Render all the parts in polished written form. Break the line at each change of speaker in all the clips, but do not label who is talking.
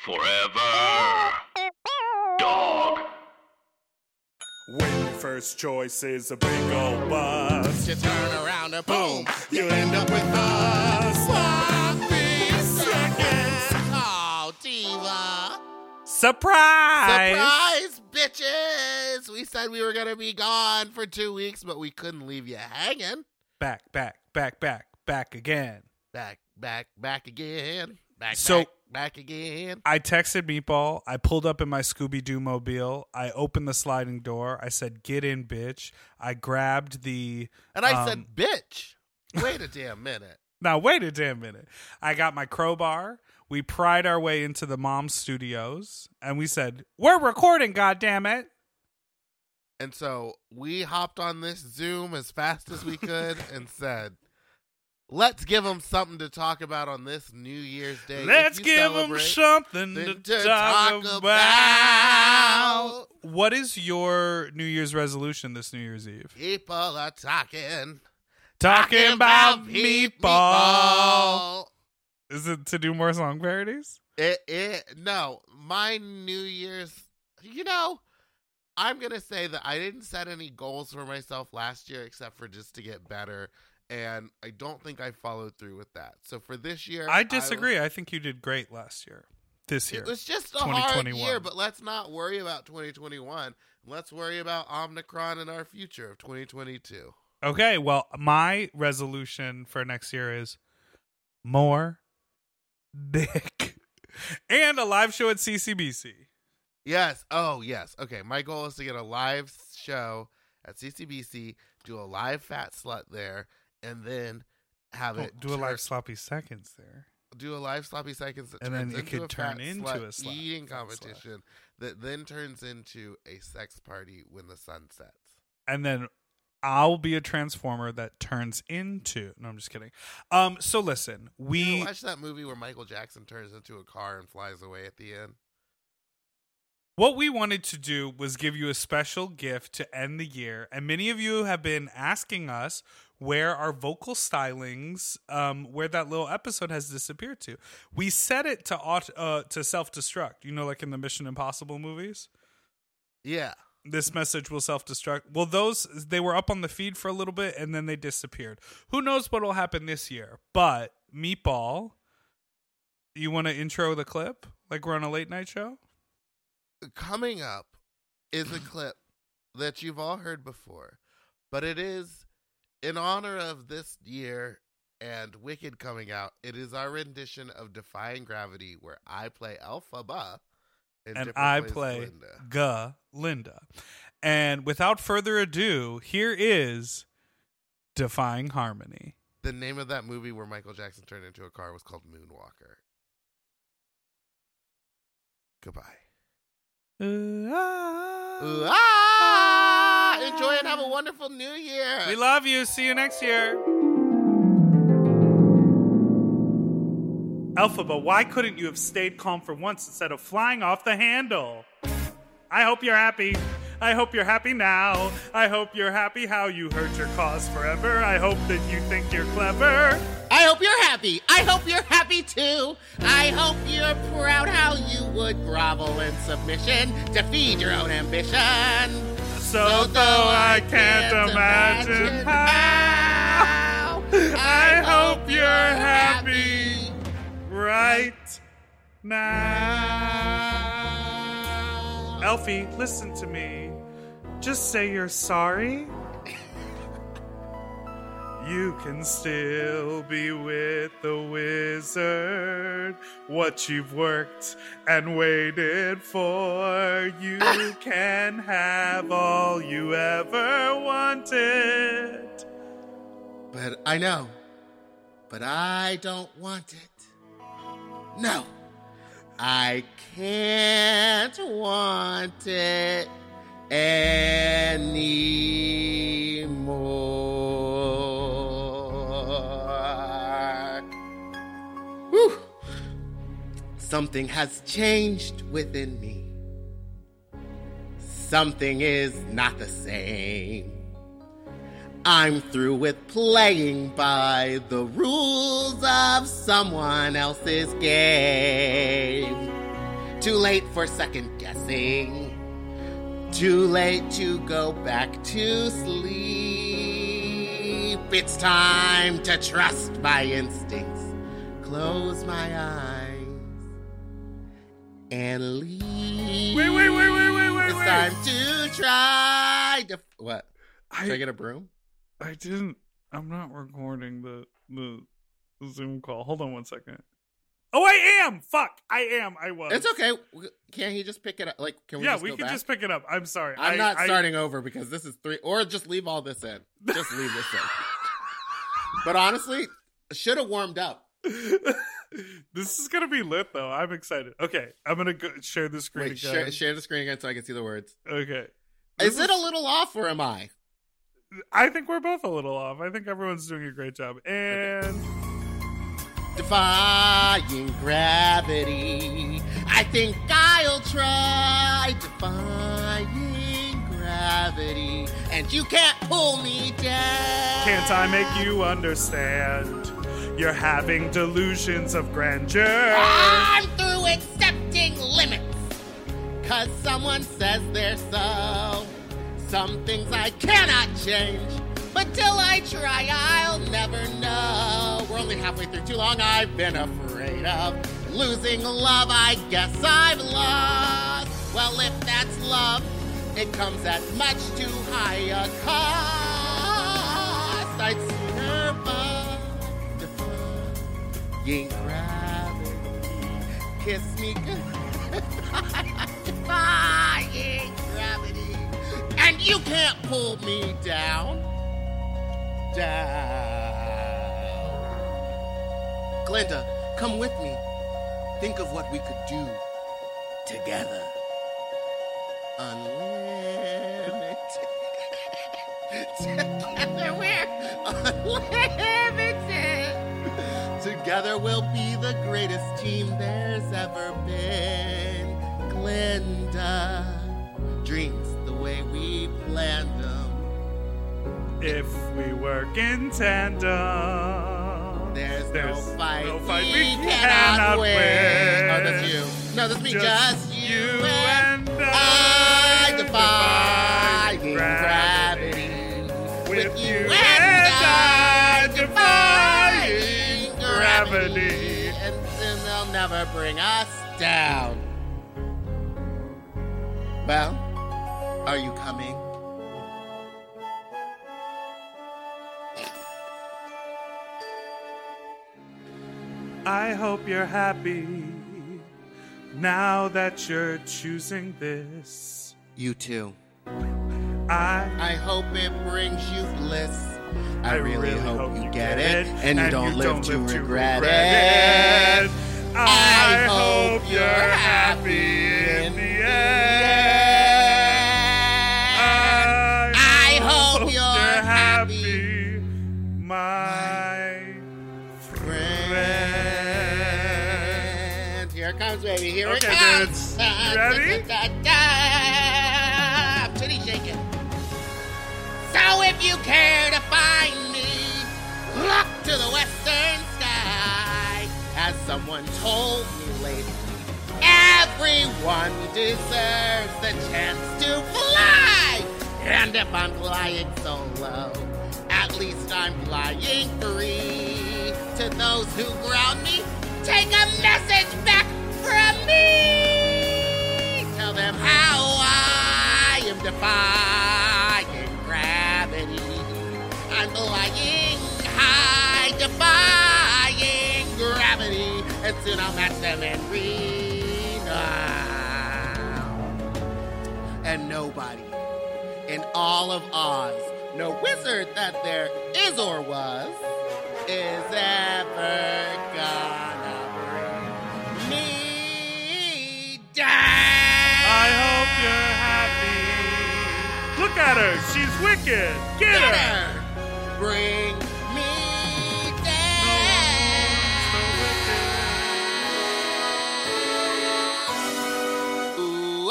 Forever. Dog.
When your first choice is a big old bus,
You turn around and boom, you end up with a sloppy seconds. Oh, diva.
surprise!
Surprise, bitches! We said we were going to be gone for 2 weeks, but we couldn't leave you hanging.
Back again.
Back again. Back again.
I texted Meatball. I pulled up in my Scooby-Doo mobile. I opened the sliding door. I said, "Get in, bitch." I grabbed the...
And I said, bitch. Wait a damn minute.
Now, wait a damn minute. I got my crowbar. We pried our way into the mom studios. And we said, "We're recording, goddammit."
And so we hopped on this Zoom as fast as we could and said, let's give them something to talk about on this New Year's Day.
Let's give them something to talk about. What is your New Year's resolution this New Year's Eve?
People are talking
Talking about
meatball.
meatball. Is it to do more song parodies?
No, my New Year's, I'm going to say that I didn't set any goals for myself last year except for just to get better. And I don't think I followed through with that. So for this year,
I disagree. I think you did great last year. This year.
It was just a hard year, but let's not worry about 2021. Let's worry about Omicron and our future of 2022.
Okay, well, my resolution for next year is more dick and a live show at CCBC.
Yes. Oh, yes. Okay, my goal is to get a live show at CCBC, do a live fat slut there, and then have it
do a live sloppy seconds there.
Do a live sloppy seconds that
and
turns
then it
into
could turn into a
slut eating competition that then turns into a sex party when the sun sets.
And then I'll be a transformer that turns into... No, I'm just kidding. So listen,
You ever watch that movie where Michael Jackson turns into a car and flies away at the end?
What we wanted to do was give you a special gift to end the year. And many of you have been asking us where our vocal stylings, where that little episode has disappeared to. We set it to self-destruct, like in the Mission Impossible movies.
Yeah.
This message will self-destruct. Well, they were up on the feed for a little bit and then they disappeared. Who knows what will happen this year? But Meatball, you want to intro the clip? Like we're on a late night show?
Coming up is a clip that you've all heard before, but it is in honor of this year and Wicked coming out. It is our rendition of Defying Gravity, where I play Elphaba
and I play Linda. And without further ado, here is Defying Harmony.
The name of that movie where Michael Jackson turned into a car was called Moonwalker. Goodbye. Enjoy and have a wonderful new year.
We love you. See you next year. Elphaba, why couldn't you have stayed calm for once instead of flying off the handle? I hope you're happy. I hope you're happy now. I hope you're happy how you hurt your cause forever. I hope that you think you're clever.
I hope you're happy. I hope you're happy too. I hope you're proud how you would grovel in submission to feed your own ambition.
So though I can't imagine how, I hope you're happy right now. Elfie, listen to me. Just say you're sorry. You can still be with the wizard. What you've worked and waited for. You can have all you ever wanted.
But I know. But I don't want it. No. I can't want it anymore. Whew. Something has changed within me. Something is not the same. I'm through with playing by the rules of someone else's game. Too late for second guessing. Too late to go back to sleep. It's time to trust my instincts. Close my eyes and leave.
Wait.
It's time to try to... What? Should I get a broom?
I'm not recording the Zoom call. Hold on one second. Oh, I am! Fuck! I was.
It's okay. Can't he just pick it up? Like, can we just
we
go
can
back?
just pick it up. I'm sorry.
I'm not starting over because this is 3... Or just leave all this in. Just leave this in. But honestly, should have warmed up.
This is gonna be lit, though. I'm excited. Okay, I'm gonna share the screen again.
Share the screen again so I can see the words.
Okay.
Is it a little off or am I?
I think we're both a little off. I think everyone's doing a great job. And...
Okay. Defying gravity. I think I'll try defying gravity. And you can't pull me down.
Can't I make you understand? You're having delusions of grandeur.
I'm through accepting limits. 'Cause someone says they're so. Some things I cannot change. But till I try, I'll never know. We're only halfway through. Too long I've been afraid of losing love. I guess I've lost. Well, if that's love, it comes at much too high a cost. I'd sooner defying gravity. Kiss me goodbye. Defying gravity. And you can't pull me down. Glenda, come with me. Think of what we could do together. Unlimited. Together we're unlimited. Together we'll be the greatest team there's ever been. Glenda, dreams the way we planned them.
If we work in tandem,
there's no fight
we cannot win.
Oh, that's you. No, that's me. Just you and
I
defying gravity.
With you and I defying gravity.
And then they'll never bring us down. Well, are you coming?
I hope you're happy now that you're choosing this.
You too.
I
hope it brings you bliss. I really hope you get it and you don't live to regret it. I hope you're happy in the end. I hope you're happy,
my
friend. Here it comes, baby. Here it
Okay,
comes.
dudes. You ready?
I'm titty shaking. So if you care to find me, look to the western sky. As someone told me lately, everyone deserves the chance to fly. And if I'm flying solo, at least I'm flying free. To those who ground me, take a message back from me. Tell them how I am defying gravity. I'm flying high, defying gravity. And soon I'll match them in renown. And nobody in all of Oz, no wizard that there is or was, is ever gonna bring me down.
I hope you're happy. Look at her. She's wicked. Get her.
Bring me down. Ooh,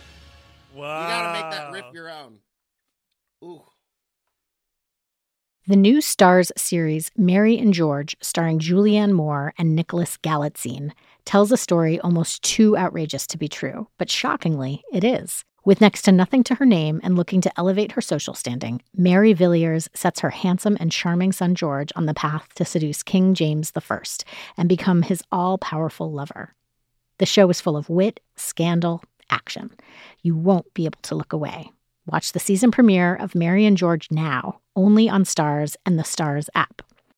Wow.
You gotta make that riff your own. Ooh.
The new Starz series Mary and George, starring Julianne Moore and Nicholas Galitzine, tells a story almost too outrageous to be true, but shockingly, it is. With next to nothing to her name and looking to elevate her social standing, Mary Villiers sets her handsome and charming son George on the path to seduce King James I and become his all-powerful lover. The show is full of wit, scandal, action. You won't be able to look away. Watch the season premiere of Mary and George now, only on Starz and the Starz app.